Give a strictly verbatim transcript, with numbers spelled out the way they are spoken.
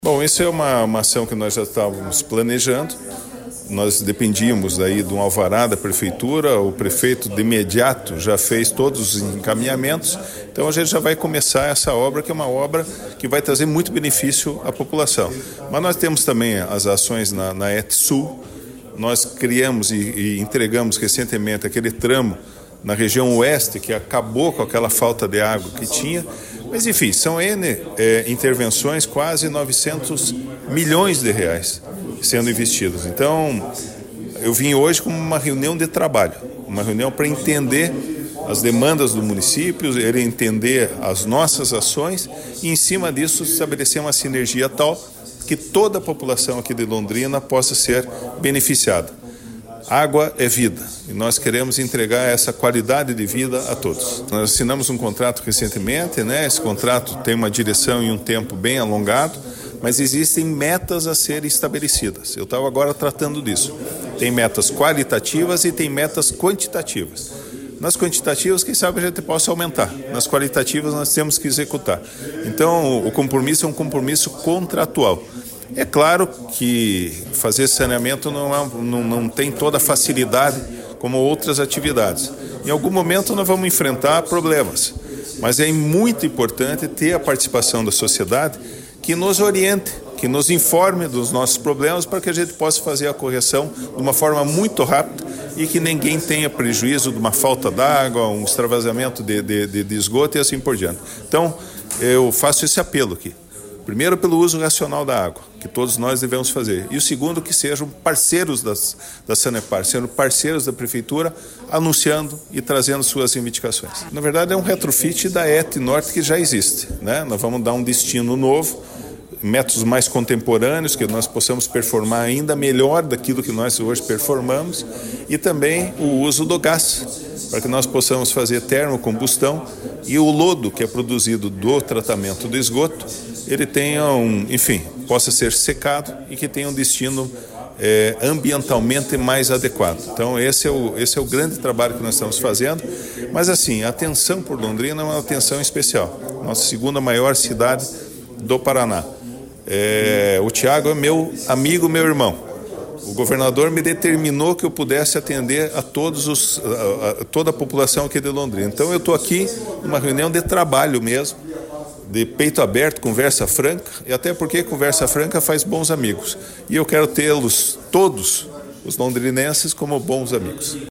Bom, isso é uma, uma ação que nós já estávamos planejando. Nós dependíamos aí de um alvará da prefeitura, o prefeito de imediato já fez todos os encaminhamentos, então a gente já vai começar essa obra, que é uma obra que vai trazer muito benefício à população. Mas nós temos também as ações na, na E T Sul, nós criamos e, e entregamos recentemente aquele tramo na região oeste, que acabou com aquela falta de água que tinha. Mas, enfim, são N é, intervenções, quase novecentos milhões de reais sendo investidos. Então, eu vim hoje como uma reunião de trabalho, uma reunião para entender as demandas do município, ele entender as nossas ações e, em cima disso, estabelecer uma sinergia tal que toda a população aqui de Londrina possa ser beneficiada. Água é vida e nós queremos entregar essa qualidade de vida a todos. Nós assinamos um contrato recentemente, né? Esse contrato tem uma direção e um tempo bem alongado, mas existem metas a serem estabelecidas. Eu estava agora tratando disso. Tem metas qualitativas e tem metas quantitativas. Nas quantitativas, quem sabe a gente possa aumentar. Nas qualitativas, nós temos que executar. Então, o compromisso é um compromisso contratual. É claro que fazer saneamento não, é, não, não tem toda a facilidade como outras atividades. Em algum momento nós vamos enfrentar problemas, mas é muito importante ter a participação da sociedade que nos oriente, que nos informe dos nossos problemas para que a gente possa fazer a correção de uma forma muito rápida e que ninguém tenha prejuízo de uma falta d'água, um extravasamento de, de, de, de esgoto e assim por diante. Então, eu faço esse apelo aqui. Primeiro, pelo uso racional da água, que todos nós devemos fazer. E o segundo, que sejam parceiros das, da Sanepar, sendo parceiros da Prefeitura, anunciando e trazendo suas reivindicações. Na verdade, é um retrofit da E T Norte que já existe, né? Nós vamos dar um destino novo, métodos mais contemporâneos, que nós possamos performar ainda melhor daquilo que nós hoje performamos, e também o uso do gás, para que nós possamos fazer termocombustão e o lodo que é produzido do tratamento do esgoto, ele tenha um, enfim, possa ser secado e que tenha um destino é, ambientalmente mais adequado. Então esse é, o, esse é o grande trabalho que nós estamos fazendo, mas assim, a atenção por Londrina é uma atenção especial, nossa segunda maior cidade do Paraná. É, o Tiago é meu amigo, meu irmão. O governador me determinou que eu pudesse atender a, todos os, a, a toda a população aqui de Londrina. Então eu estou aqui numa reunião de trabalho mesmo, de peito aberto, conversa franca, e até porque conversa franca faz bons amigos. E eu quero tê-los, todos os londrinenses, como bons amigos.